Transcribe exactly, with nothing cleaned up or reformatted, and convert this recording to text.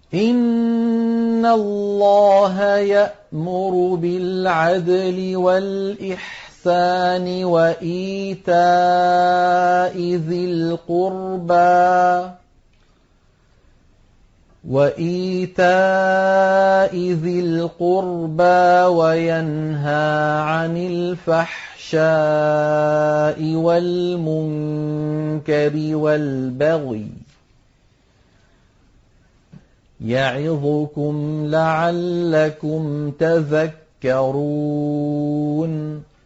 إِنَّ اللَّهَ يَأْمُرُ بِالْعَدْلِ وَالْإِحْسَانِ وَإِيتَاءِ ذِي الْقُرْبَىٰ وَإِيتَاءِ ذِي الْقُرْبَىٰ وَيَنْهَىٰ عَنِ الْفَحْشَاءِ وَالْمُنكَرِ وَالْبَغْيِ يَعِظُكُمْ لَعَلَّكُمْ تَذَكَّرُونَ